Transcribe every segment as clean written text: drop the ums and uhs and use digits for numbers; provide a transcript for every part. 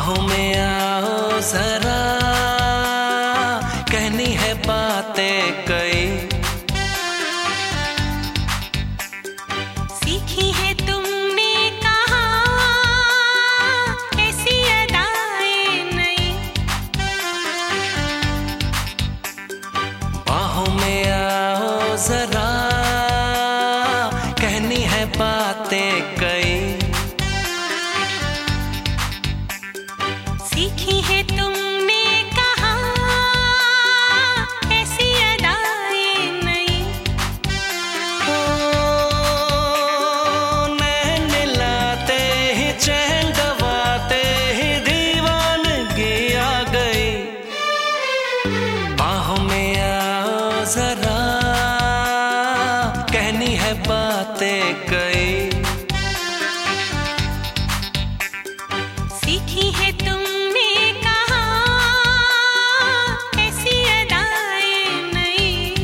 बाहों में आओ जरा, कहनी है बातें कई। सीखी है तुमने कहा ऐसी अदाएं नई। बाहों में आओ जरा, कहनी है बातें कई। सीखी है तुमने कहा ऐसी अदाएं नई। ओ नैन लाते ही चैन गवाते ही दीवानगी आ गई। बाहों में आओ जरा, कहनी है बातें कई। सीखी है तुमने कहा ऐसी अदाएं नई।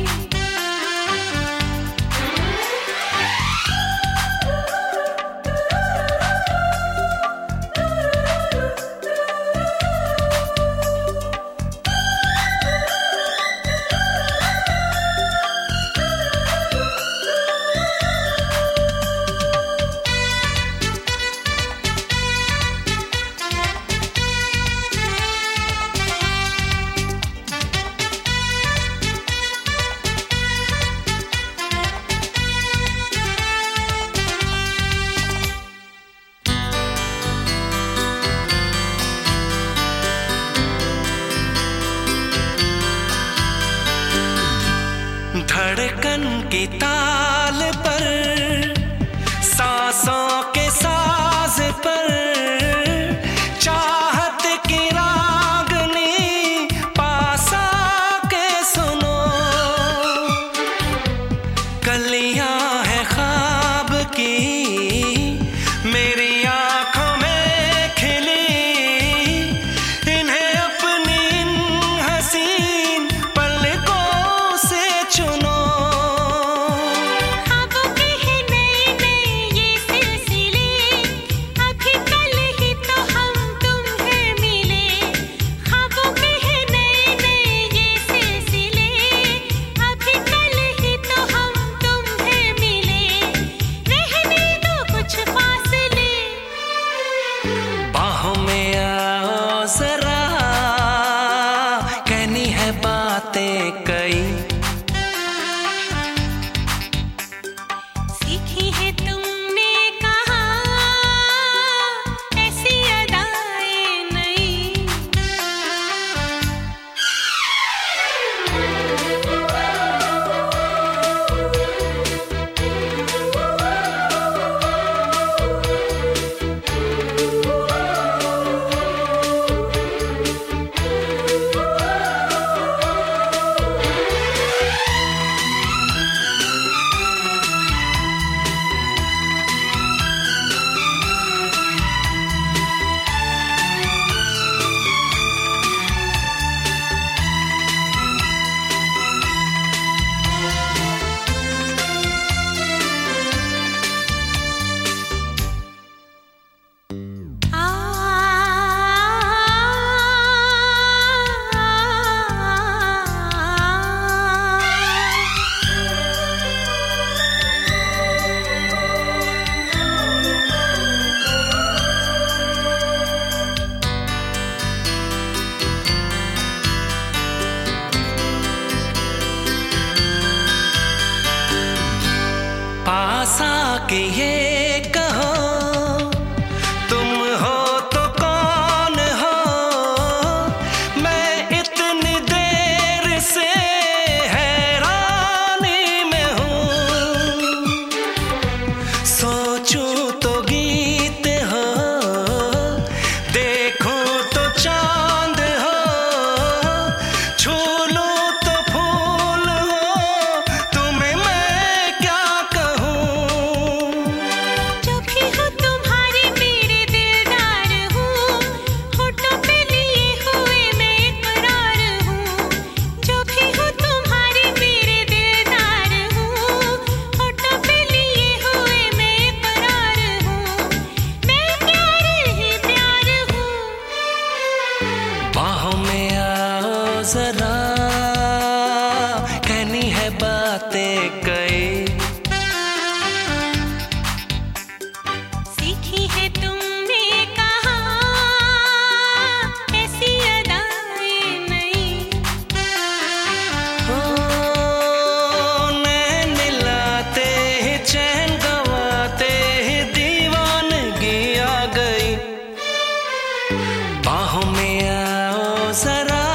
धड़कन की ताल पर, सांसों के साज पर, चाहत की रागनी पास आके सुनो। कलियां है ख्वाब की मेरी आंखों में खिली, इन्हें अपनी इन हसीन पलकों से चुनो। ख्वाबों के हैं नए नए ये सिलसिले, अभी कल ही तो हम तुम्हें मिले। ख्वाबों के हैं नए नए ये सिलसिले, अभी कल ही तो हम तुम्हें मिले। रहने दो कुछ फासले। बाहों में आओ जरा, कहनी है बातें कई। सीखी है तुमने कहा ऐसी अदाएं नई। पास आके ये कहो, तुम हो तो कौन हो। मैं इतनी देर से हैरानी में हूँ। सोचूं तो गीत हो, देखूं तो चांद हो, छू लूं तो फूल हो, तुम्हें मैं क्या कहूँ। बाहों में आओ जरा,